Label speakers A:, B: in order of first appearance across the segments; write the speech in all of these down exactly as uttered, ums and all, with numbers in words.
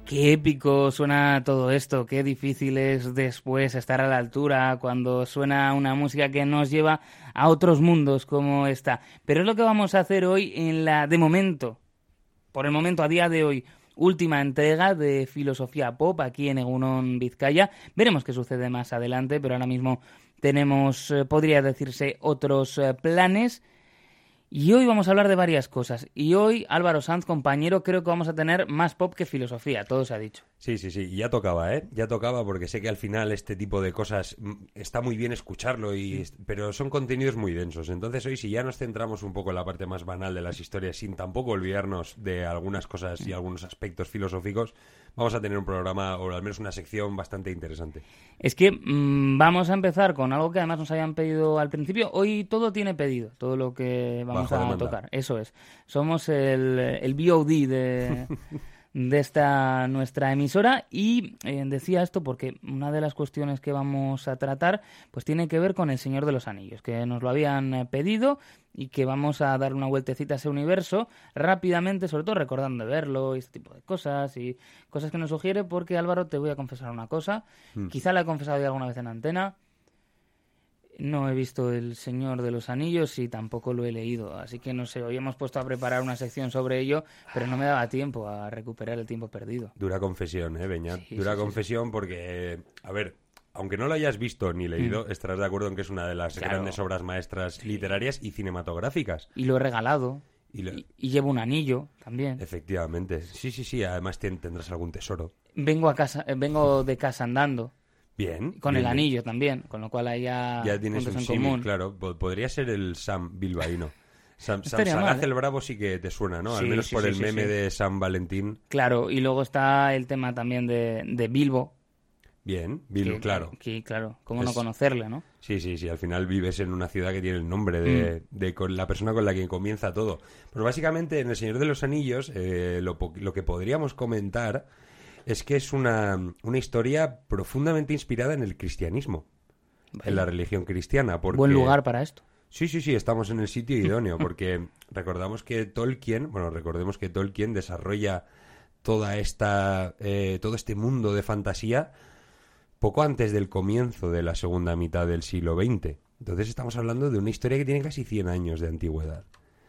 A: Qué épico suena todo esto, qué difícil es después estar a la altura cuando suena una música que nos lleva a otros mundos como esta. Pero es lo que vamos a hacer hoy en la, de momento, por el momento, a día de hoy, última entrega de Filosofía Pop aquí en Egunon Vizcaya. Veremos qué sucede más adelante, pero ahora mismo tenemos, eh, podría decirse, otros eh, planes. Y hoy vamos a hablar de varias cosas. Y hoy, Álvaro Sanz, compañero, creo que vamos a tener más pop que filosofía, todo se ha dicho.
B: Sí, sí, sí, y ya tocaba, ¿eh? Ya tocaba porque sé que al final este tipo de cosas está muy bien escucharlo, y pero son contenidos muy densos. Entonces hoy, si ya nos centramos un poco en la parte más banal de las historias, sin tampoco olvidarnos de algunas cosas y algunos aspectos filosóficos, vamos a tener un programa, o al menos una sección bastante interesante.
A: Es que mmm, vamos a empezar con algo que además nos habían pedido al principio. Hoy todo tiene pedido, todo lo que vamos
B: Bajo
A: a
B: demanda.
A: tocar. Eso es. Somos el, el B O D de... de esta nuestra emisora y eh, decía esto porque una de las cuestiones que vamos a tratar pues tiene que ver con El Señor de los Anillos, que nos lo habían eh, pedido y que vamos a dar una vueltecita a ese universo rápidamente, sobre todo recordando de verlo y este tipo de cosas y cosas que nos sugiere, porque Álvaro, te voy a confesar una cosa, mm. quizá la he confesado ya alguna vez en antena. No he visto El Señor de los Anillos y tampoco lo he leído, así que no sé, hoy hemos puesto a preparar una sección sobre ello, pero no me daba tiempo a recuperar el tiempo perdido.
B: Dura confesión, ¿eh, Beñat?
A: Sí,
B: Dura
A: sí,
B: confesión
A: sí.
B: porque, a ver, aunque no lo hayas visto ni leído, mm. estarás de acuerdo en que es una de las
A: claro.
B: grandes obras maestras sí. literarias y cinematográficas.
A: Y lo he regalado. Y, lo... y, y llevo un anillo también.
B: Efectivamente, sí, sí, sí, además tendrás algún tesoro.
A: Vengo, a casa, vengo de casa andando.
B: Bien.
A: Con
B: bien,
A: el anillo
B: bien.
A: también, con lo cual ahí ya,
B: ya tienes
A: puntos
B: un
A: en
B: símil,
A: común.
B: claro. Podría ser el Sam bilbaíno. Sam,
A: no
B: Sam Sagaz
A: mal, ¿eh?
B: el Bravo sí que te suena, ¿no?
A: Sí,
B: Al menos
A: sí,
B: por
A: sí,
B: el
A: sí,
B: meme
A: sí.
B: de San Valentín.
A: Claro, y luego está el tema también de, de Bilbo.
B: Bien, Bilbo,
A: que,
B: claro.
A: Que, claro, cómo
B: es...
A: no conocerle, ¿no?
B: Sí, sí, sí, al final vives en una ciudad que tiene el nombre de, mm. de con la persona con la que comienza todo. Pues básicamente en El Señor de los Anillos eh, lo, lo que podríamos comentar es que es una, una historia profundamente inspirada en el cristianismo, vale. en la religión cristiana. Porque...
A: Buen lugar para esto.
B: Sí, sí, sí, estamos en el sitio idóneo, porque recordamos que Tolkien, bueno, recordemos que Tolkien desarrolla toda esta, eh, todo este mundo de fantasía poco antes del comienzo de la segunda mitad del siglo veinte. Entonces estamos hablando de una historia que tiene casi cien años de antigüedad.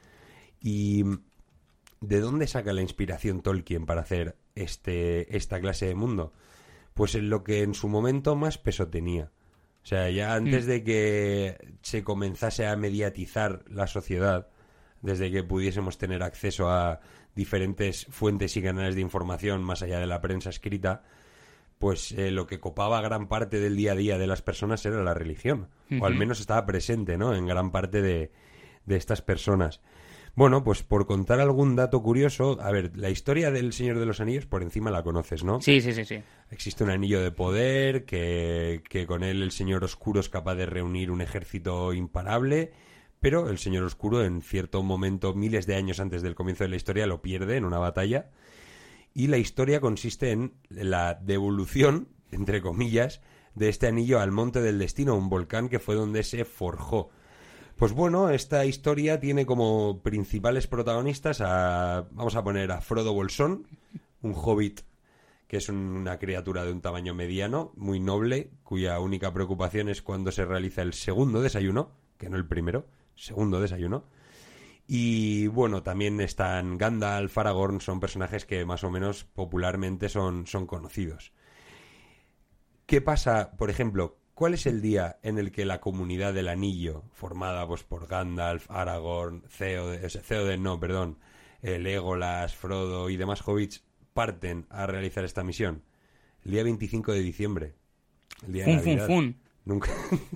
B: Y ¿de dónde saca la inspiración Tolkien para hacer este, esta clase de mundo? Pues en lo que en su momento más peso tenía. O sea, ya antes mm. de que se comenzase a mediatizar la sociedad, desde que pudiésemos tener acceso a diferentes fuentes y canales de información más allá de la prensa escrita, pues eh, lo que copaba gran parte del día a día de las personas era la religión. Uh-huh. O al menos estaba presente, ¿no?, en gran parte de, de estas personas. Bueno, pues por contar algún dato curioso, a ver, la historia del Señor de los Anillos por encima la conoces, ¿no?
A: Sí, sí, sí, sí.
B: Existe un anillo de poder, que, que con él el Señor Oscuro es capaz de reunir un ejército imparable, pero el Señor Oscuro en cierto momento, miles de años antes del comienzo de la historia, lo pierde en una batalla. Y la historia consiste en la devolución, entre comillas, de este anillo al Monte del Destino, un volcán que fue donde se forjó. Pues bueno, esta historia tiene como principales protagonistas a, vamos a poner a Frodo Bolsón, un hobbit que es una criatura de un tamaño mediano, muy noble, cuya única preocupación es cuando se realiza el segundo desayuno, que no el primero, segundo desayuno. Y bueno, también están Gandalf, Aragorn, son personajes que más o menos popularmente son, son conocidos. ¿Qué pasa, por ejemplo, cuál es el día en el que la comunidad del anillo, formada pues por Gandalf, Aragorn, Theoden, Theoden no, perdón, eh, Legolas, Frodo y demás hobbits, parten a realizar esta misión? El día veinticinco de diciembre. El día
A: fun,
B: de Navidad.
A: Fun, fun.
B: Nunca...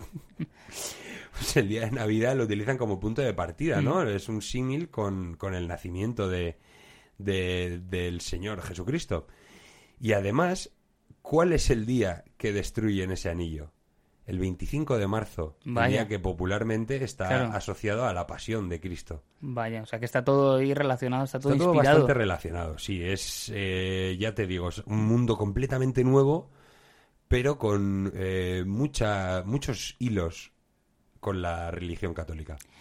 B: Pues el día de Navidad lo utilizan como punto de partida, ¿no? Mm. Es un símil con, con el nacimiento de, de, del Señor Jesucristo. Y además, ¿cuál es el día que destruyen ese anillo? El veinticinco de marzo,
A: Vaya.
B: El día que popularmente está
A: claro.
B: asociado a la pasión de Cristo.
A: Vaya, o sea que está todo ahí relacionado, está todo
B: está todo
A: inspirado.
B: bastante relacionado, sí. Es, eh, ya te digo, es un mundo completamente nuevo, pero con eh, mucha, muchos hilos con la religión católica.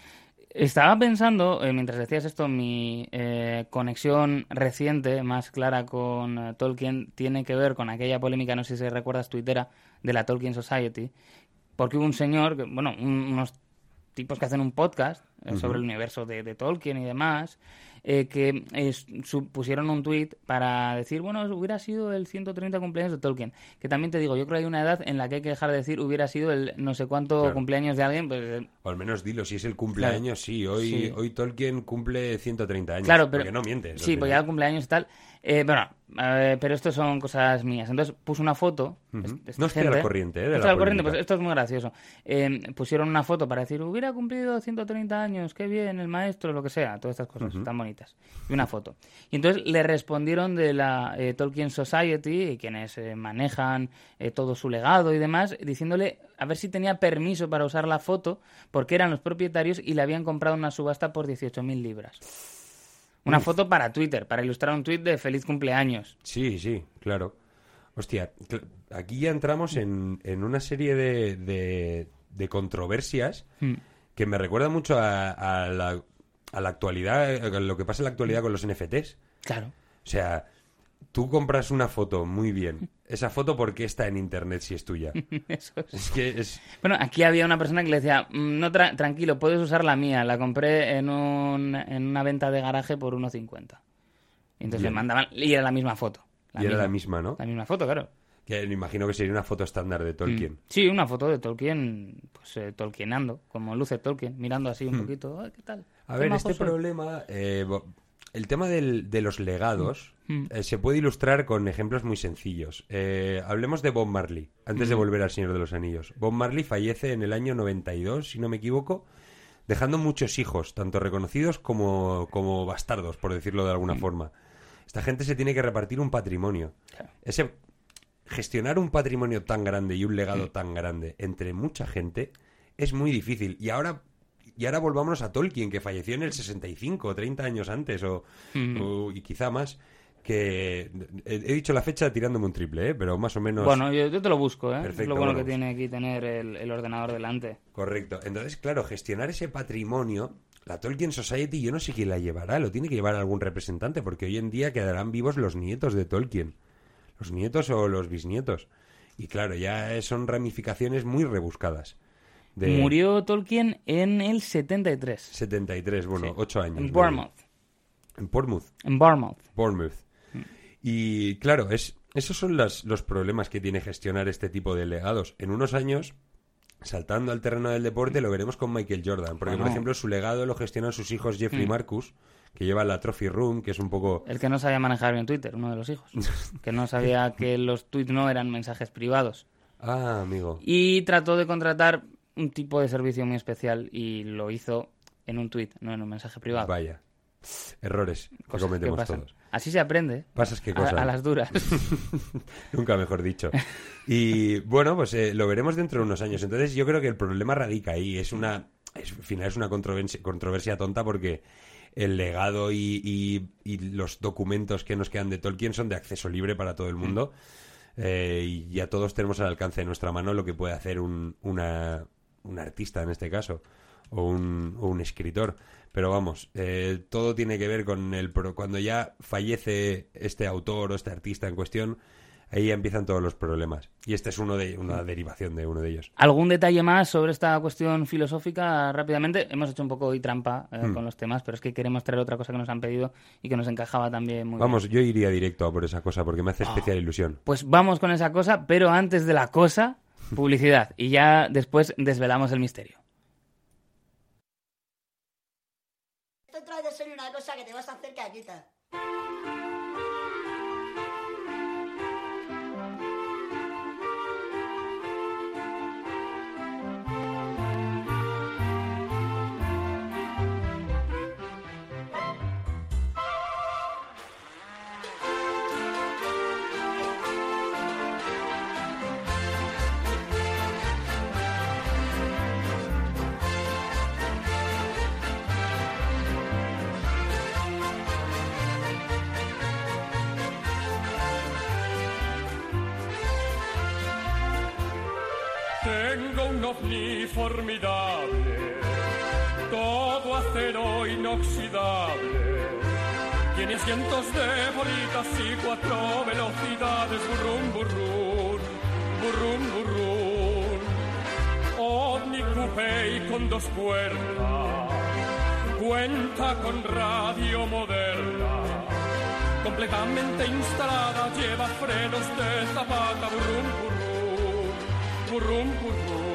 A: estaba pensando, eh, mientras decías esto, mi eh, conexión reciente, más clara con uh, Tolkien, tiene que ver con aquella polémica, no sé si recuerdas, tuitera, de la Tolkien Society, porque hubo un señor, que, bueno, un, unos tipos que hacen un podcast eh, uh-huh. sobre el universo de, de Tolkien y demás, eh, que eh, su, pusieron un tuit para decir, bueno, hubiera sido el ciento treinta cumpleaños de Tolkien, que también te digo, yo creo que hay una edad en la que hay que dejar de decir hubiera sido el no sé cuánto claro. cumpleaños de alguien. Pues,
B: o al menos dilo, si es el cumpleaños, claro. sí, hoy, sí, hoy Tolkien cumple ciento treinta años,
A: claro, pero,
B: porque no mientes.
A: Sí, pues ya el cumpleaños y tal, eh, bueno, eh, pero esto son cosas mías. Entonces puse una foto.
B: Uh-huh. Esta no estoy
A: gente,
B: al corriente, ¿eh? De
A: estoy al corriente, pues esto es muy gracioso. Eh, pusieron una foto para decir, hubiera cumplido ciento treinta años, qué bien, el maestro, lo que sea, todas estas cosas uh-huh. tan bonitas. Y una foto. Y entonces le respondieron de la eh, Tolkien Society, quienes eh, manejan eh, todo su legado y demás, diciéndole a ver si tenía permiso para usar la foto, porque eran los propietarios y le habían comprado una subasta por dieciocho mil libras. Una Uf. foto para Twitter, para ilustrar un tuit de feliz cumpleaños.
B: Sí, sí, claro. Hostia, aquí ya entramos en, en una serie de, de, de controversias hmm. que me recuerda mucho a, a, la, a la actualidad, a lo que pasa en la actualidad con los N F Ts.
A: Claro.
B: O sea, tú compras una foto, muy bien. Esa foto, ¿por qué está en internet si es tuya?
A: Eso es.
B: Es que es...
A: Bueno, aquí había una persona que le decía, no tra- tranquilo, puedes usar la mía. La compré en, un, en una venta de garaje por uno cincuenta. Y entonces bien. le mandaban, y era la misma foto. La
B: y
A: misma,
B: era la misma, ¿no?
A: La misma foto, claro.
B: Que me imagino que sería una foto estándar de Tolkien.
A: Mm. Sí, una foto de Tolkien, pues eh, Tolkienando, como luce Tolkien, mirando así un mm. poquito, ¿qué tal?
B: A ver, este soy? problema... Eh, el tema del, de los legados mm. eh, se puede ilustrar con ejemplos muy sencillos. Eh, hablemos de Bob Marley, antes mm. de volver al Señor de los Anillos. Bob Marley fallece en el año noventa y dos, si no me equivoco, dejando muchos hijos, tanto reconocidos como, como bastardos, por decirlo de alguna mm. forma. Esta gente se tiene que repartir un patrimonio. Claro. Ese, gestionar un patrimonio tan grande y un legado mm. tan grande entre mucha gente es muy difícil. Y ahora... Y ahora volvámonos a Tolkien, que falleció en el sesenta y cinco, treinta años antes, o, mm. o y quizá más, que he, he dicho la fecha tirándome un triple, ¿eh? Pero más o menos...
A: Bueno, yo, yo te lo busco, ¿eh?
B: Perfecto,
A: es lo bueno
B: vamos.
A: que tiene aquí tener el, el ordenador delante.
B: Correcto. Entonces, claro, gestionar ese patrimonio, la Tolkien Society, yo no sé quién la llevará, lo tiene que llevar algún representante, porque hoy en día quedarán vivos los nietos de Tolkien, los nietos o los bisnietos. Y claro, ya son ramificaciones muy rebuscadas. De...
A: Murió Tolkien en el setenta y tres.
B: setenta y tres, bueno, ocho sí. años.
A: En Bournemouth.
B: ¿En Portsmouth?
A: En Bournemouth.
B: Bournemouth. Mm. Y claro, es, esos son las, los problemas que tiene gestionar este tipo de legados. En unos años, saltando al terreno del deporte, lo veremos con Michael Jordan. Porque, bueno. por ejemplo, su legado lo gestionan sus hijos Jeffrey mm. Marcus, que lleva la Trophy Room, que es un poco...
A: El que no sabía manejar bien Twitter, uno de los hijos. Que no sabía que los tweets no eran mensajes privados.
B: Ah, amigo.
A: Y trató de contratar un tipo de servicio muy especial y lo hizo en un tuit, no en un mensaje privado.
B: Vaya. Errores que cometemos todos.
A: Así se aprende.
B: Pasas qué cosas.
A: A, a las duras.
B: Nunca mejor dicho. Y bueno, pues eh, lo veremos dentro de unos años. Entonces yo creo que el problema radica ahí. Es una, es, al final es una controversia, controversia tonta porque el legado y, y, y los documentos que nos quedan de Tolkien son de acceso libre para todo el mundo. Mm. Eh, y ya todos tenemos al alcance de nuestra mano lo que puede hacer un, una... un artista en este caso, o un, o un escritor. Pero vamos, eh, todo tiene que ver con el... Cuando ya fallece este autor o este artista en cuestión, ahí ya empiezan todos los problemas. Y este es uno de una derivación de uno de ellos.
A: ¿Algún detalle más sobre esta cuestión filosófica? Rápidamente, hemos hecho un poco hoy trampa eh, hmm. con los temas, pero es que queremos traer otra cosa que nos han pedido y que nos encajaba también muy
B: vamos,
A: bien.
B: Vamos, yo iría directo a por esa cosa porque me hace especial oh. ilusión.
A: Pues vamos con esa cosa, pero antes de la cosa... Publicidad. Y ya después desvelamos el misterio.
C: Esto trae de ser una cosa que te vas a hacer caquita.
D: Tengo un ovni formidable todo acero inoxidable. Tiene asientos de bolitas y cuatro velocidades. Burrum, burrum, burrum, burrum. Omni coupé y con dos puertas. Cuenta con radio moderna. Completamente instalada, lleva frenos de zapata. Burrum, burrum, burrum, burrum.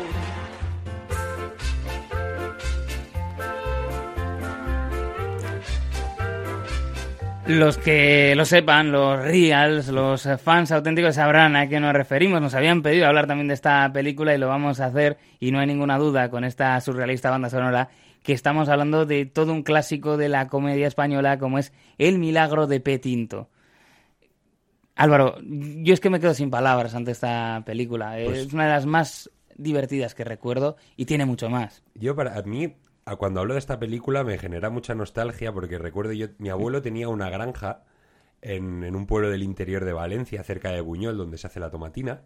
A: Los que lo sepan, los reals, los fans auténticos sabrán a qué nos referimos. Nos habían pedido hablar también de esta película y lo vamos a hacer, y no hay ninguna duda con esta surrealista banda sonora que estamos hablando de todo un clásico de la comedia española como es El milagro de P. Tinto. Álvaro, yo es que me quedo sin palabras ante esta película. Pues, es una de las más divertidas que recuerdo y tiene mucho más.
B: Yo, para mí, cuando hablo de esta película me genera mucha nostalgia porque recuerdo yo, mi abuelo tenía una granja en, en un pueblo del interior de Valencia, cerca de Buñol, donde se hace la tomatina,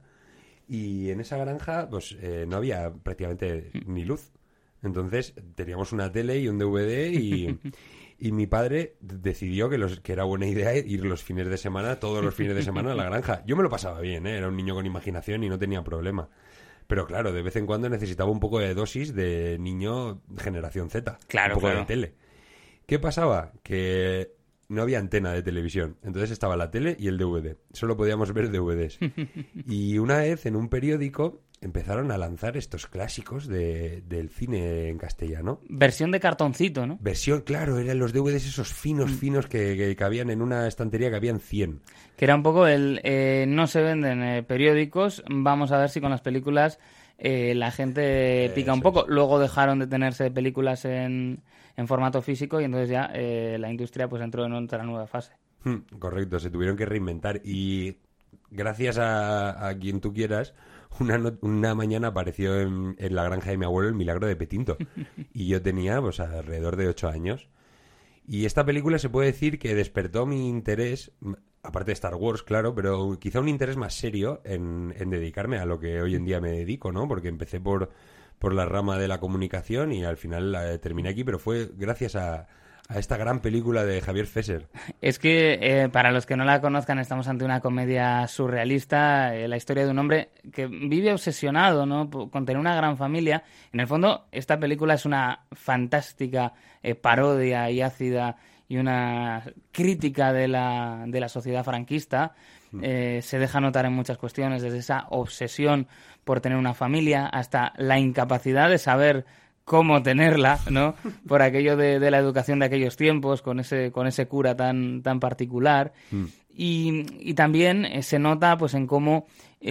B: y en esa granja pues eh, no había prácticamente ni luz. Entonces teníamos una tele y un D V D y, y mi padre decidió que, los, que era buena idea ir los fines de semana, todos los fines de semana a la granja. Yo me lo pasaba bien, ¿eh? Era un niño con imaginación y no tenía problema. Pero claro, de vez en cuando necesitaba un poco de dosis de niño generación Z.
A: Claro,
B: un poco
A: claro.
B: de tele. ¿Qué pasaba? Que no había antena de televisión. Entonces estaba la tele y el D V D. Solo podíamos ver D V Ds. Y una vez en un periódico empezaron a lanzar estos clásicos de, del cine en castellano.
A: Versión de cartoncito, ¿no?
B: Versión, claro, eran los D V Ds esos finos, finos que, que cabían en una estantería que habían cien.
A: Que era un poco el eh, no se venden eh, periódicos, vamos a ver si con las películas eh, la gente pica
B: Eso
A: un poco.
B: es.
A: Luego dejaron de tenerse películas en, en formato físico y entonces ya eh, la industria pues entró en otra nueva fase.
B: Hmm, correcto, se tuvieron que reinventar y gracias a, a quien tú quieras, una, no- una mañana apareció en, en la granja de mi abuelo El milagro de P. Tinto y yo tenía pues alrededor de ocho años. Y esta película se puede decir que despertó mi interés, m- aparte de Star Wars, claro, pero quizá un interés más serio en, en dedicarme a lo que hoy en día me dedico, ¿no? Porque empecé por, por la rama de la comunicación y al final eh, terminé aquí, pero fue gracias a, a esta gran película de Javier Fesser.
A: Es que, eh, para los que no la conozcan, estamos ante una comedia surrealista, eh, la historia de un hombre que vive obsesionado, ¿no?, po- con tener una gran familia. En el fondo, esta película es una fantástica eh, parodia y ácida y una crítica de la, de la sociedad franquista. Eh, se deja notar en muchas cuestiones, desde esa obsesión por tener una familia hasta la incapacidad de saber cómo tenerla, ¿no? Por aquello de, de la educación de aquellos tiempos, con ese, con ese cura tan, tan particular.
B: Mm.
A: Y, y también eh, se nota pues en cómo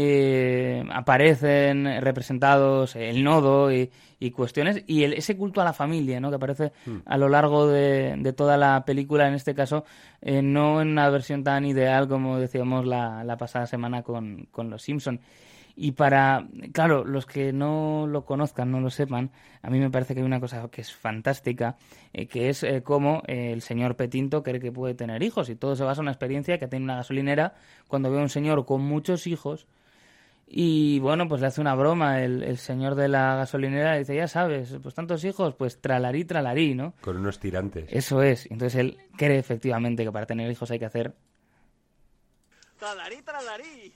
A: eh, aparecen representados el nodo y, y cuestiones, y el, ese culto a la familia, ¿no?, que aparece
B: Mm.
A: a lo largo de, de toda la película, en este caso, eh, no en una versión tan ideal como decíamos la, la pasada semana con, con Los Simpson. Y para, claro, los que no lo conozcan, no lo sepan, a mí me parece que hay una cosa que es fantástica, eh, que es eh, cómo eh, el señor P. Tinto cree que puede tener hijos. Y todo se basa en una experiencia que tiene una gasolinera cuando ve a un señor con muchos hijos y, bueno, pues le hace una broma el, el señor de la gasolinera y dice, ya sabes, pues tantos hijos, pues tralarí, tralarí, ¿no?
B: Con unos tirantes.
A: Eso es. Entonces él cree efectivamente que para tener hijos hay que hacer
E: Tralarí, tralarí.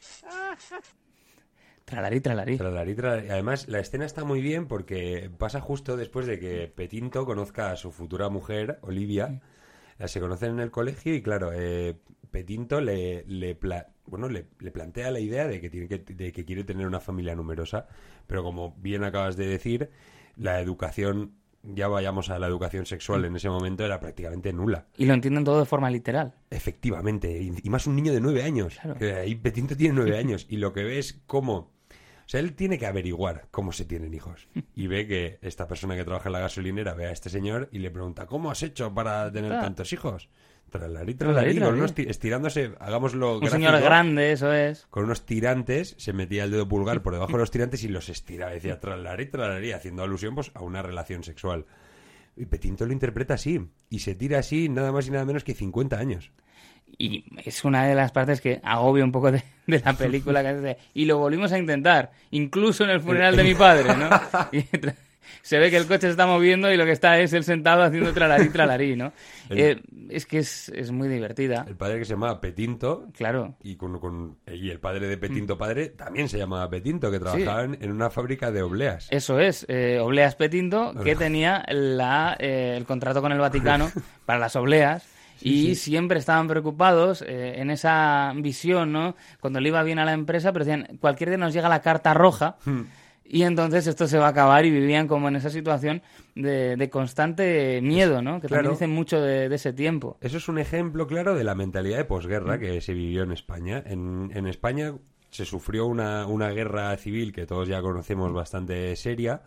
A: tralarí, tralarí.
B: Tralarí, tralarí. Además, la escena está muy bien porque pasa justo después de que P. Tinto conozca a su futura mujer, Olivia. Eh, Se conocen en el colegio y, claro, eh, P. Tinto le, le, pla- bueno, le, le plantea la idea de que, tiene que, de que quiere tener una familia numerosa. Pero como bien acabas de decir, la educación, ya vayamos a la educación sexual, en ese momento era prácticamente nula.
A: Y lo entienden todo de forma literal.
B: Efectivamente, y, y más un niño de nueve años.
A: Claro.
B: Que ahí P. Tinto tiene nueve años y lo que ve es cómo... O sea, él tiene que averiguar cómo se tienen hijos. Y ve que esta persona que trabaja en la gasolinera ve a este señor y le pregunta, ¿cómo has hecho para tener
A: Ah.
B: tantos hijos? Tralarí,
A: Tralarí,
B: tralarí, con
A: tralarí.
B: unos ti- estirándose, hagámoslo
A: Un
B: gráfico,
A: señor grande, eso es.
B: con unos tirantes, se metía el dedo pulgar por debajo de los tirantes y los estiraba. Decía tralarí, tralarí, haciendo alusión pues a una relación sexual. Y P. Tinto lo interpreta así. Y se tira así nada más y nada menos que cincuenta años.
A: Y es una de las partes que agobia un poco de, de la película. Que dice, y lo volvimos a intentar, incluso en el funeral de mi padre, ¿no? Y, tra- se ve que el coche se está moviendo y lo que está es él sentado haciendo tralarí, tralarí, ¿no?
B: El-
A: Eh, es que es, es muy divertida.
B: El padre que se llamaba Petinto,
A: Claro.
B: y, con, con- y el padre de Petinto padre también se llamaba Petinto, que trabajaba en, en una fábrica de obleas.
A: Eso es, eh, Obleas Petinto, que tenía la, eh, el contrato con el Vaticano para las obleas. Y siempre estaban preocupados eh, en esa visión, ¿no? Cuando le iba bien a la empresa, pero decían, cualquier día nos llega la carta roja y entonces esto se va a acabar, y vivían como en esa situación de, de constante miedo, ¿no? Que
B: Claro.
A: también dicen mucho de, de ese tiempo.
B: Eso es un ejemplo claro de la mentalidad de posguerra que se vivió en España. En, en España se sufrió una, una guerra civil que todos ya conocemos bastante seria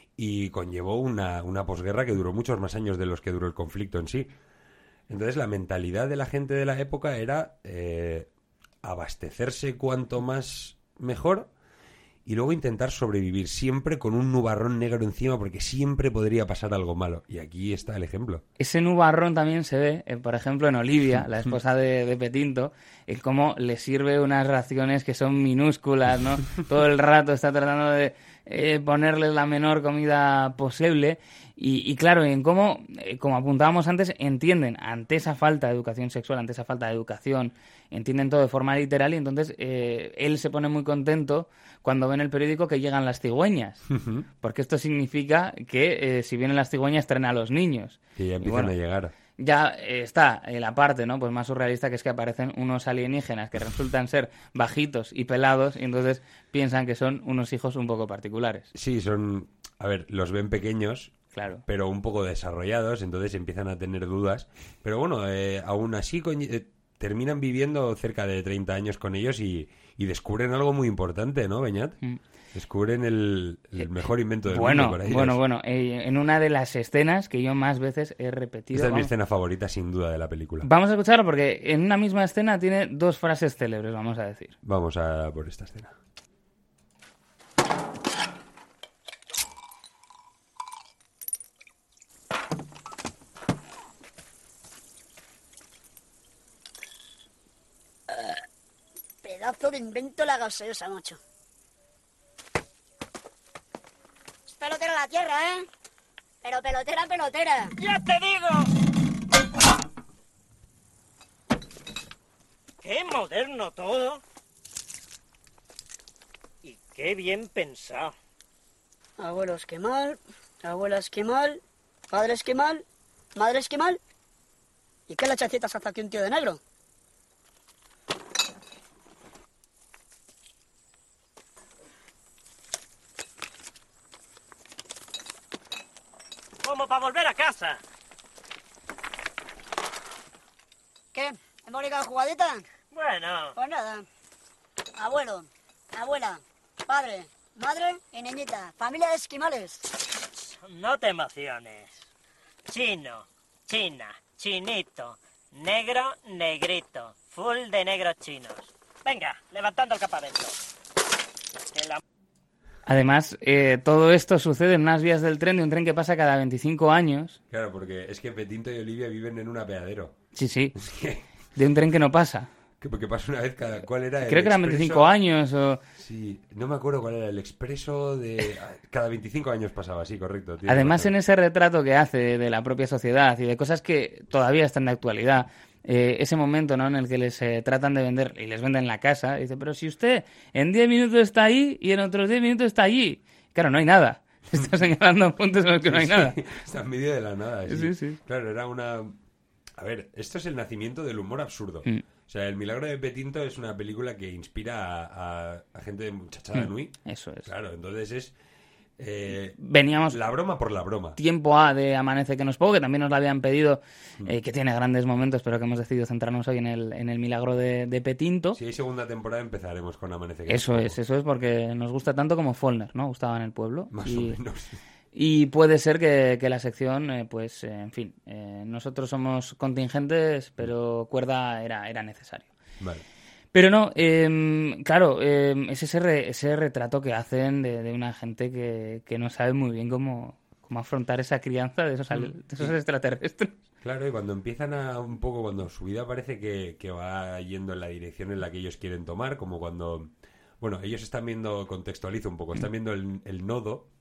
B: y conllevó una, una posguerra que duró muchos más años de los que duró el conflicto en sí. Entonces la mentalidad de la gente de la época era eh, abastecerse cuanto más mejor y luego intentar sobrevivir siempre con un nubarrón negro encima porque siempre podría pasar algo malo. Y aquí está el ejemplo.
A: Ese nubarrón también se ve, eh, por ejemplo, en Olivia, la esposa de, de Petinto, el cómo le sirve unas raciones que son minúsculas, ¿no? Todo el rato está tratando de eh, ponerles la menor comida posible. Y, y claro, en cómo, eh, como apuntábamos antes, entienden ante esa falta de educación sexual, ante esa falta de educación, entienden todo de forma literal, y entonces eh, él se pone muy contento cuando ve en el periódico que llegan las cigüeñas, porque esto significa que eh, si vienen las cigüeñas traen a los niños.
B: Que ya
A: Y
B: empiezan
A: bueno,
B: a llegar.
A: ya eh, está eh, la parte, ¿no? Pues más surrealista, que es que aparecen unos alienígenas que resultan ser bajitos y pelados, y entonces piensan que son unos hijos un poco particulares.
B: Sí, son... A ver, los ven pequeños,
A: Claro.
B: pero un poco desarrollados, entonces empiezan a tener dudas. Pero bueno, eh, aún así coñ- eh, terminan viviendo cerca de treinta años con ellos y, y descubren algo muy importante, ¿no, Beñat?
A: Mm.
B: Descubren el, el mejor invento del
A: Bueno,
B: mundo para ellos.
A: bueno, bueno. eh, en una de las escenas que yo más veces he repetido...
B: Esta es mi
A: vamos,
B: escena favorita, sin duda, de la película.
A: vamos a escucharlo porque en una misma escena tiene dos frases célebres, vamos a decir.
B: Vamos a por esta escena.
C: Pedazo de invento la gaseosa, macho. Es pelotera la tierra, ¿eh? Pero pelotera, pelotera.
E: ¡Ya te digo! ¡Qué moderno todo! Y qué bien pensado.
C: Abuelos, qué mal. Abuelas, qué mal. Padres, qué mal. Madres, qué mal. ¿Y qué lechacitas hace aquí un tío de negro?
E: Como para volver a casa.
C: ¿Qué? ¿Hemos ligado jugadita?
E: Bueno,
C: Pues nada. Abuelo, abuela, padre, madre y niñita. Familia de esquimales.
E: no te emociones. Chino, china, chinito, negro, negrito. Full de negros chinos. Venga, levantando el campamento. Que la...
A: Además, eh, todo esto sucede en unas vías del tren, de un tren que pasa cada veinticinco años.
B: Claro, porque es que Petinto y Olivia viven en un apeadero.
A: Sí, sí.
B: Es que,
A: De un tren que no pasa.
B: que porque pasa una vez cada... ¿Cuál era? el
A: Creo que eran
B: expreso?
A: veinticinco años o...
B: Sí, no me acuerdo cuál era el expreso de... Cada veinticinco años pasaba, sí, correcto. tienes
A: Además,
B: razón.
A: en ese retrato que hace de la propia sociedad y de cosas que todavía están de actualidad, eh, ese momento, ¿no?, en el que les eh, tratan de vender y les venden la casa, dice, pero si usted en diez minutos está ahí y en otros diez minutos está allí. Claro, no hay nada. Está señalando puntos en los que no hay
B: Sí,
A: nada.
B: está en medio de la nada. Sí.
A: Sí, sí.
B: Claro, era una... A ver, esto es el nacimiento del humor absurdo.
A: Mm.
B: O sea, El milagro de Petinto es una película que inspira a, a- a gente de Muchachada
A: Mm.
B: Nui.
A: Eso es.
B: Claro, entonces es... eh,
A: Veníamos
B: la broma por la broma.
A: tiempo A de Amanece que nos pongo, que también nos la habían pedido, eh, que tiene grandes momentos, pero que hemos decidido centrarnos hoy en el, en el milagro de, de Petinto.
B: Si hay segunda temporada empezaremos con Amanece. que
A: Eso
B: nos
A: es,
B: pongo.
A: eso es porque nos gusta tanto como Follner, ¿no? Gustaba en el pueblo.
B: Más
A: y,
B: o menos.
A: y puede ser que, que la sección, eh, pues, eh, en fin, eh, nosotros somos contingentes, pero cuerda era, era necesario.
B: Vale.
A: Pero no, eh, claro, eh, es ese, re- ese retrato que hacen de, de una gente que, que no sabe muy bien cómo, cómo afrontar esa crianza de esos, al- de esos extraterrestres.
B: Claro, y cuando empiezan a un poco, cuando su vida parece que, que va yendo en la dirección en la que ellos quieren tomar, como cuando, bueno, ellos están viendo, contextualizo un poco, están viendo el, el nodo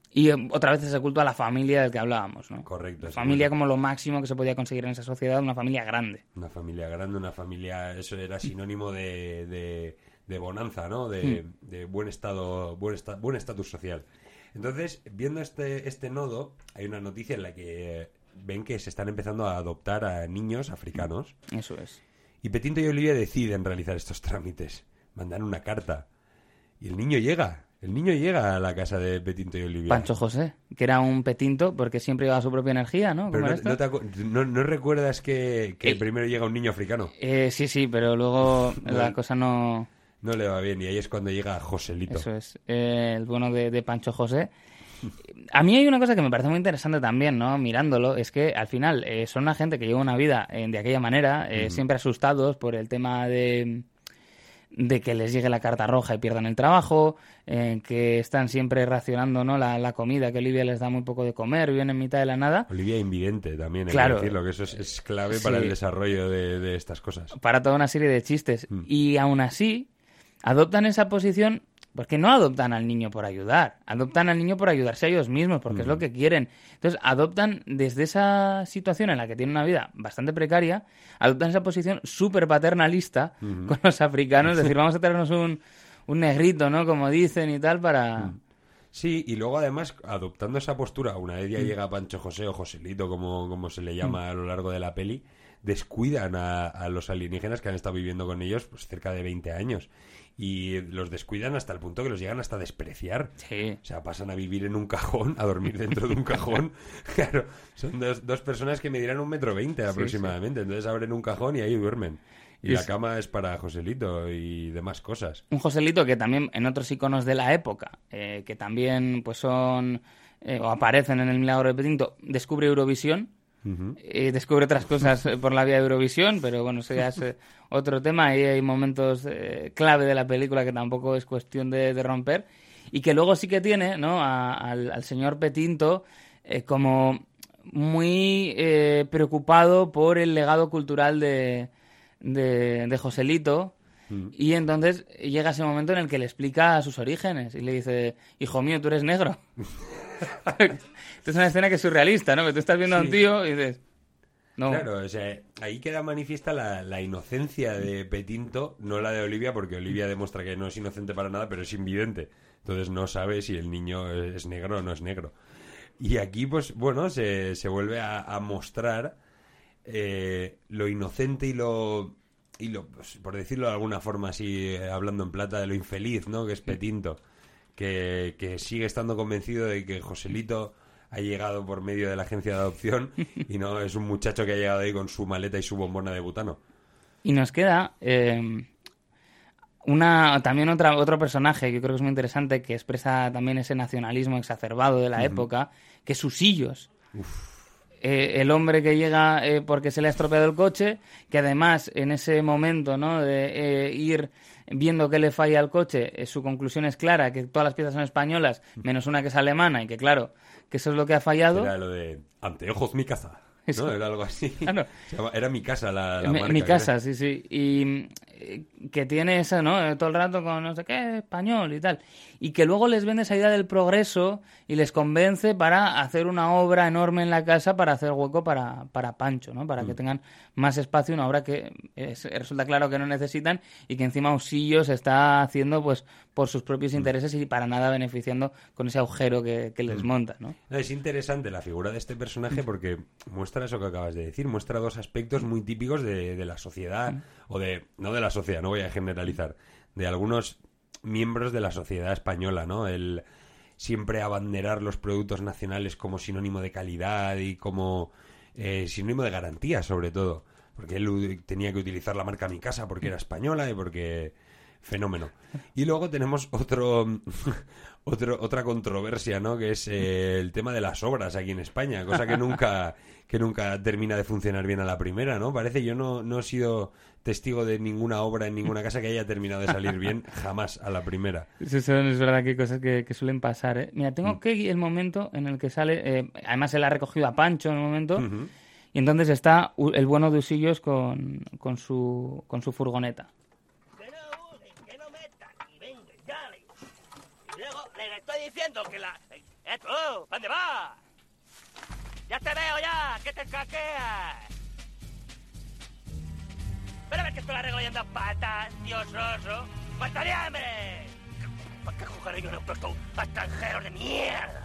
A: Y eh, otra vez ese culto a la familia del que hablábamos, ¿no?
B: Correcto.
A: La
B: sí,
A: familia
B: bueno.
A: como lo máximo que se podía conseguir en esa sociedad, una familia grande.
B: Una familia grande, una familia... Eso era sinónimo de, de, de bonanza, ¿no? De,
A: Mm.
B: de buen estado, buen esta- buen estatus social. Entonces, viendo este, este nodo, hay una noticia en la que eh, ven que se están empezando a adoptar a niños africanos.
A: Eso es.
B: Y Petinto y Olivia deciden realizar estos trámites. Mandan una carta. Y el niño llega. El niño llega a la casa de Petinto y Olivia.
A: Pancho José, que era un petinto porque siempre llevaba su propia energía, ¿no?
B: Pero
A: ¿Cómo
B: no,
A: era esto?
B: no te acu- no- ¿no recuerdas que, que
A: El-
B: primero llega un niño africano?
A: Eh, sí, sí, pero luego
B: No,
A: la
B: el-
A: cosa no...
B: No le va bien. Y ahí es cuando llega Joselito.
A: Eso es, eh, el bueno de, de Pancho José. A mí hay una cosa que me parece muy interesante también, ¿no? Mirándolo, es que al final eh, son una gente que lleva una vida eh, de aquella manera, eh,
B: Ujú.
A: siempre asustados por el tema de, de que les llegue la carta roja y pierdan el trabajo, eh, que están siempre racionando, ¿no? la, la comida, que Olivia les da muy poco de comer, viven en mitad de la nada.
B: Olivia invidente también, hay
A: Claro.
B: que decirlo, que eso es, es clave
A: Sí.
B: para el desarrollo de, de estas cosas.
A: Para toda una serie de chistes.
B: Mm.
A: Y aún así, adoptan esa posición porque no adoptan al niño por ayudar, adoptan al niño por ayudarse a ellos mismos, porque es
B: Mm.
A: lo que quieren. Entonces, adoptan desde esa situación en la que tienen una vida bastante precaria, adoptan esa posición súper paternalista
B: Ujú.
A: con los africanos, es decir, vamos a traernos un, un negrito, ¿no? Como dicen y tal, para...
B: Mm. Sí, y luego además, adoptando esa postura, una vez
A: Mm.
B: ya llega Pancho José o Joselito, como, como se le llama a lo largo de la peli, descuidan a, a los alienígenas que han estado viviendo con ellos pues cerca de veinte años. Y los descuidan hasta el punto que los llegan hasta a despreciar.
A: Sí.
B: O sea, pasan a vivir en un cajón, a dormir dentro de un cajón. Claro, son dos, dos personas que medirán un metro veinte aproximadamente. Entonces abren un cajón y ahí duermen. Y
A: Y
B: la
A: es-
B: cama es para Joselito y demás cosas.
A: Un Joselito que también en otros iconos de la época, eh, que también pues son eh, o aparecen en El Milagro de Petinto, descubre Eurovisión,
B: Ujú.
A: eh, descubre otras cosas eh, por la vía de Eurovisión, pero bueno, eso ya es eh, otro tema. Ahí hay momentos eh, clave de la película que tampoco es cuestión de, de romper. Y que luego sí que tiene, ¿no? a- al, al señor Petinto eh, como muy eh, preocupado por el legado cultural de, de, de Joselito.
B: Mm.
A: Y entonces llega ese momento en el que le explica sus orígenes y le dice, hijo mío, tú eres negro. Esto es una escena que es surrealista, ¿no? Que tú estás viendo a un
B: Sí.
A: tío y dices, no.
B: Claro, o sea, ahí queda manifiesta la, la inocencia de Petinto, no la de Olivia, porque Olivia demuestra que no es inocente para nada, pero es invidente. Entonces no sabe si el niño es negro o no es negro. Y aquí, pues, bueno, se, se vuelve a, a mostrar eh, lo inocente y lo, y lo pues, por decirlo de alguna forma así, eh, hablando en plata, de lo infeliz, ¿no? Que es Petinto, que, que sigue estando convencido de que Joselito ha llegado por medio de la agencia de adopción y no es un muchacho que ha llegado ahí con su maleta y su bombona de butano.
A: Y nos queda eh, una también otra, otro personaje que yo creo que es muy interesante, que expresa también ese nacionalismo exacerbado de la época, que es Susillos. Eh, el hombre que llega eh, porque se le ha estropeado el coche, que además en ese momento, ¿no? de eh, ir viendo que le falla al coche, eh, su conclusión es clara, que todas las piezas son españolas, menos una que es alemana, y que claro, que eso es lo que ha fallado.
B: Era lo de anteojos mi casa,
A: Eso.
B: ¿no? Era algo así.
A: Claro.
B: Se llama- era mi casa la, la
A: Mi,
B: marca,
A: mi
B: creo.
A: casa, sí, sí. Y eh, que tiene eso, ¿no? Eh, Todo el rato con no sé qué, español y tal. Y que luego les vende esa idea del progreso y les convence para hacer una obra enorme en la casa para hacer hueco para, para Pancho, ¿no? Para que tengan más espacio, una obra que es- resulta claro que no necesitan y que encima Usillos está haciendo pues por sus propios intereses y para nada beneficiando con ese agujero que, que les monta, ¿no?
B: No, es interesante la figura de este personaje porque muestra eso que acabas de decir, muestra dos aspectos muy típicos de, de la sociedad, o de, no de la sociedad, no voy a generalizar, de algunos miembros de la sociedad española, ¿no? El siempre abanderar los productos nacionales como sinónimo de calidad y como eh, sinónimo de garantía, sobre todo, porque él u- tenía que utilizar la marca Mi Casa porque era española y porque... Fenómeno. Y luego tenemos otro, otro otra controversia, ¿no? Que es eh, el tema de las obras aquí en España, cosa que nunca que nunca termina de funcionar bien a la primera, ¿no? Parece, yo no, no he sido testigo de ninguna obra en ninguna casa que haya terminado de salir bien jamás a la primera.
A: Eso son, es verdad que hay cosas que, que suelen pasar, ¿eh? Mira, tengo que el momento en el que sale, eh, además él ha recogido a Pancho en el momento,
B: Ujú.
A: y entonces está U- el bueno de Usillos con, con, su, con su furgoneta.
E: Que no unen, que no metan, y venga, y dale. Y luego les estoy diciendo que la, ¡Eh, tú! ¿Dónde vas? ¡Ya te veo ya! ¿Qué te caqueas? Ven a ver que estoy arreglando patas, Dios oso. ¡Faltaría hambre! ¿Para qué jugaré yo en un puesto a extranjeros de mierda?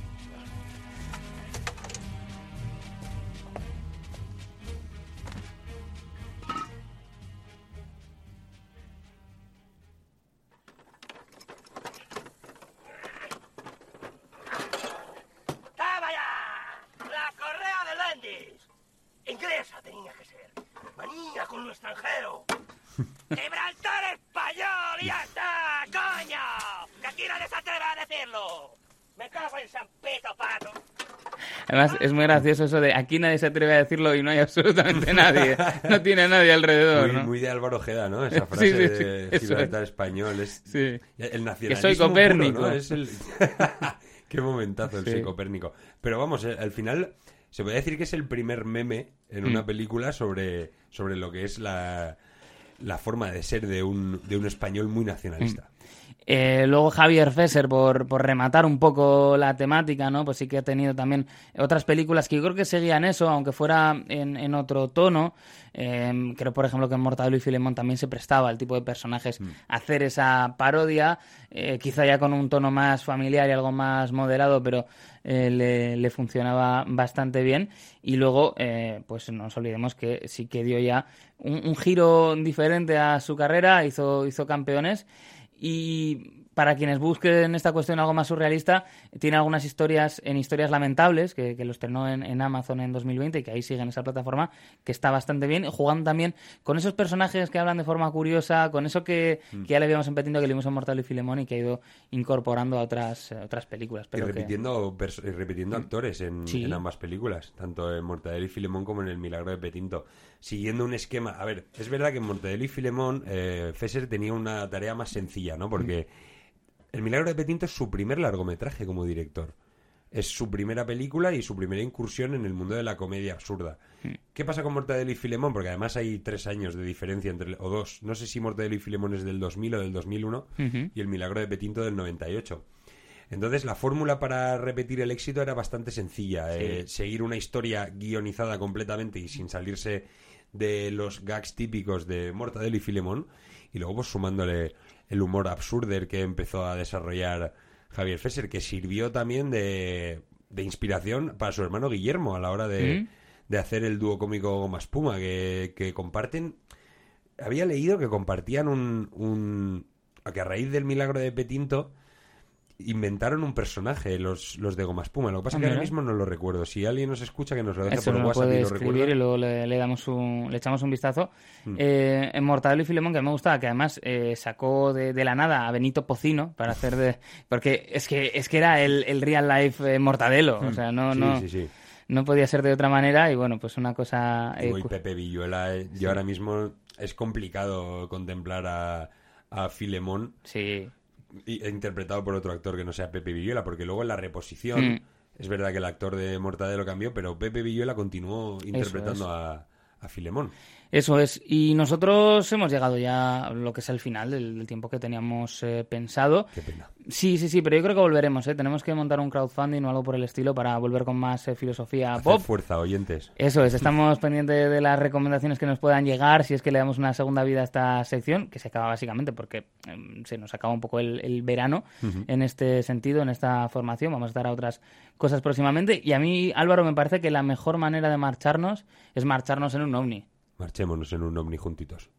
E: Inglesa tenía que ser. Manía con un extranjero. ¡Gibraltar español! ¡Y ya está! ¡Coño! ¡Que aquí nadie se atreve a decirlo! ¡Me cago en San Pito Pato!
A: Además, es muy gracioso eso de aquí nadie se atreve a decirlo y no hay absolutamente nadie. No tiene nadie alrededor,
B: muy,
A: ¿no?
B: Muy de Álvaro Ojeda, ¿no? Esa frase
A: sí, sí, sí,
B: de Gibraltar es. español. Es
A: sí.
B: El nacionalismo
A: que soy Copérnico.
B: Puro, ¿no? Es el... Qué momentazo el sí. Soy Copérnico. Pero vamos, al final... Se puede decir que es el primer meme en una mm. película sobre, sobre lo que es la, la forma de ser de un, de un español muy nacionalista. Mm.
A: Eh, luego Javier Fesser, por, por rematar un poco la temática, ¿no? Pues sí que ha tenido también otras películas que yo creo que seguían eso, aunque fuera en, en otro tono. Eh, creo, por ejemplo, que en Mortadelo y Filemón también se prestaba el tipo de personajes mm. a hacer esa parodia, eh, quizá ya con un tono más familiar y algo más moderado, pero eh, le, le funcionaba bastante bien. Y luego, eh, pues no nos olvidemos que sí que dio ya un, un giro diferente a su carrera, hizo, hizo Campeones. Y para quienes busquen esta cuestión algo más surrealista, tiene algunas historias en Historias Lamentables, que, que lo estrenó en, en Amazon en dos mil veinte y que ahí sigue en esa plataforma, que está bastante bien, jugando también con esos personajes que hablan de forma curiosa, con eso que, mm. que ya le habíamos en Petinto, que le vimos en Mortadelo y Filemón y que ha ido incorporando a otras, eh, otras películas. Pero
B: y repitiendo,
A: que...
B: pers- repitiendo actores en, sí. en ambas películas, tanto en Mortadelo y Filemón como en El Milagro de Petinto. Siguiendo un esquema... A ver, es verdad que en Mortadelo y Filemón eh, Fesser tenía una tarea más sencilla, ¿no? Porque El Milagro de Petinto es su primer largometraje como director. Es su primera película y su primera incursión en el mundo de la comedia absurda. ¿Qué pasa con Mortadelo y Filemón? Porque además hay tres años de diferencia entre... O dos. No sé si Mortadelo y Filemón es del dos mil o del dos mil uno uh-huh. y El Milagro de Petinto del noventa y ocho. Entonces la fórmula para repetir el éxito era bastante sencilla. Sí. Eh, seguir una historia guionizada completamente y sin salirse de los gags típicos de Mortadelo y Filemón, y luego pues sumándole el humor absurder que empezó a desarrollar Javier Fesser, que sirvió también de, de inspiración para su hermano Guillermo a la hora de, ¿Mm? de hacer el dúo cómico Goma Espuma, que, que comparten... Había leído que compartían un, un... que a raíz del Milagro de Petinto inventaron un personaje, los, los de Goma Espuma. Lo que pasa es que ahora mismo no lo recuerdo. Si alguien nos escucha, que nos lo deje
A: Eso
B: por
A: lo
B: WhatsApp
A: puede
B: y lo
A: escribir
B: recuerda.
A: Y luego le, le, damos un, le echamos un vistazo. Mm. Eh, en Mortadelo y Filemón, que me gustaba, que además eh, sacó de, de la nada a Benito Pocino para hacer de... Porque es que es que era el, el real life eh, Mortadelo. Mm. O sea, no...
B: Sí,
A: no...
B: sí, sí.
A: No podía ser de otra manera y bueno, pues una cosa...
B: Eh, y Pepe Villuela, eh, sí. Yo ahora mismo es complicado contemplar a, a Filemón
A: sí.
B: y, interpretado por otro actor que no sea Pepe Villuela, porque luego en la reposición mm. es verdad que el actor de Mortadelo cambió, pero Pepe Villuela continuó interpretando eso, eso. A, a Filemón.
A: Eso es, y nosotros hemos llegado ya a lo que es el final del, del tiempo que teníamos eh, pensado.
B: Qué pena.
A: Sí, sí, sí, pero yo creo que volveremos, ¿eh? Tenemos que montar un crowdfunding o algo por el estilo para volver con más eh, filosofía
B: Hacer
A: pop.
B: fuerza, oyentes.
A: Eso es, estamos pendientes de las recomendaciones que nos puedan llegar, si es que le damos una segunda vida a esta sección, que se acaba básicamente porque eh, se nos acaba un poco el, el verano uh-huh. en este sentido, en esta formación. Vamos a estar a otras cosas próximamente. Y a mí, Álvaro, me parece que la mejor manera de marcharnos es marcharnos en un ovni.
B: Marchémonos en un ovni juntitos.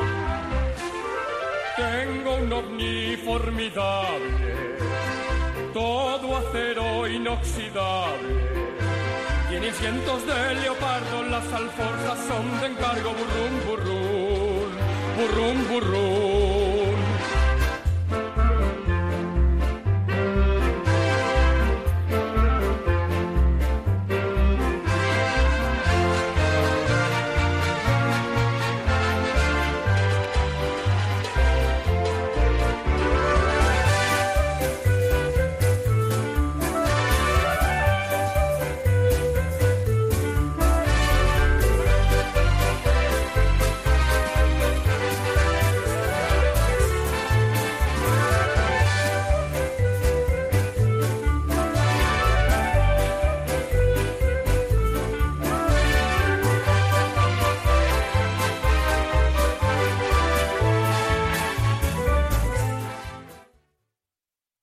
D: Formidable, todo acero inoxidable. Tiene asientos de leopardo, las alforjas son de encargo. Burrum, burrum, burrum, burrum.